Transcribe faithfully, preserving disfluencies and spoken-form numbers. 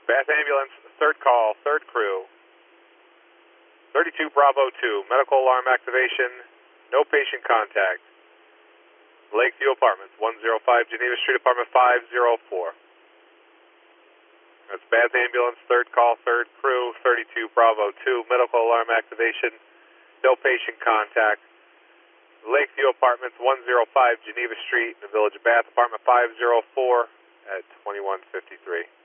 Bath Ambulance, third call, third crew. thirty-two Bravo two, medical alarm activation, no patient contact. Lakeview Apartments, one oh five Geneva Street, apartment five oh four. That's Bath Ambulance, third call, third crew, thirty-two Bravo two, medical alarm activation, no patient contact. Lakeview Apartments, one oh five Geneva Street, in the Village of Bath, apartment five oh four at twenty-one fifty-three.